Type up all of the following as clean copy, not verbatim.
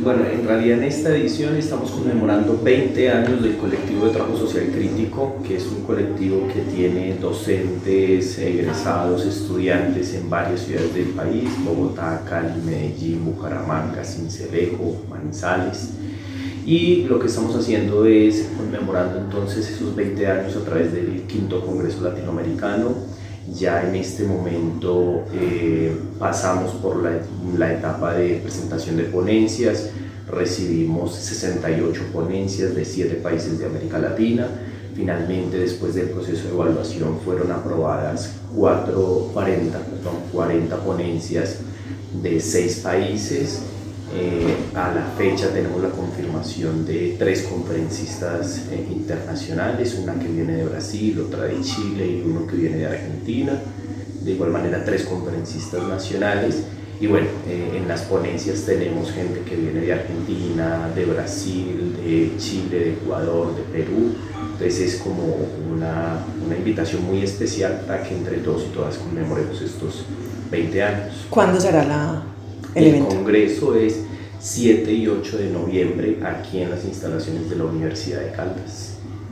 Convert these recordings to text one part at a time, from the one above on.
Bueno, en realidad en esta edición estamos conmemorando 20 años del colectivo de trabajo social crítico, que es un colectivo que tiene docentes, egresados, estudiantes en varias ciudades del país: Bogotá, Cali, Medellín, Bucaramanga, Sincelejo, Manizales. Y lo que estamos haciendo es conmemorando entonces esos 20 años a través del quinto Congreso Latinoamericano. Ya en este momento pasamos por la etapa de presentación de ponencias, recibimos 68 ponencias de 7 países de América Latina. Finalmente, después del proceso de evaluación, fueron aprobadas 40 ponencias de 6 países. A la fecha tenemos la confirmación de 3 conferencistas internacionales, una que viene de Brasil, otra de Chile y uno que viene de Argentina. De igual manera 3 conferencistas nacionales. Y bueno, en las ponencias tenemos gente que viene de Argentina, de Brasil, de Chile, de Ecuador, de Perú. Entonces es como una invitación muy especial para que entre todos y todas conmemoremos estos 20 años. ¿Cuándo será el evento? El congreso es 7 y 8 de noviembre aquí en las instalaciones de la Universidad de Caldas.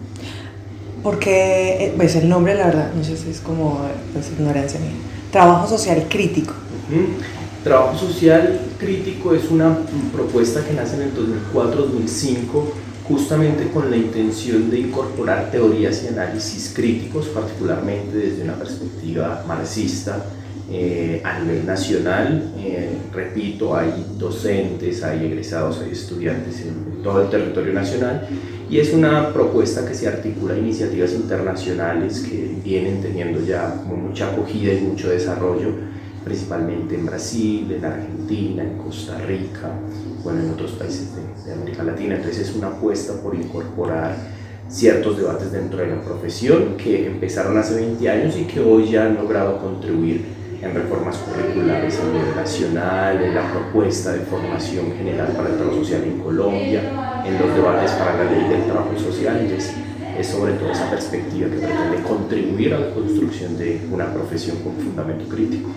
Porque pues el nombre, la verdad, no sé si es como pues, ignorancia mía. Trabajo social crítico. Trabajo social crítico es una propuesta que nace en el 2004-2005, justamente con la intención de incorporar teorías y análisis críticos, particularmente desde una perspectiva marxista, a nivel nacional. Repito, hay docentes, hay egresados, hay estudiantes en todo el territorio nacional, y es una propuesta que se articula a iniciativas internacionales que vienen teniendo ya como mucha acogida y mucho desarrollo, principalmente en Brasil, en Argentina, en Costa Rica, bueno, en otros países de América Latina. Entonces es una apuesta por incorporar ciertos debates dentro de la profesión que empezaron hace 20 años y que hoy ya han logrado contribuir en reformas curriculares a nivel nacional, en la propuesta de formación general para el trabajo social en Colombia, en los debates para la ley del trabajo social. Entonces, es sobre todo esa perspectiva que pretende contribuir a la construcción de una profesión con fundamento crítico.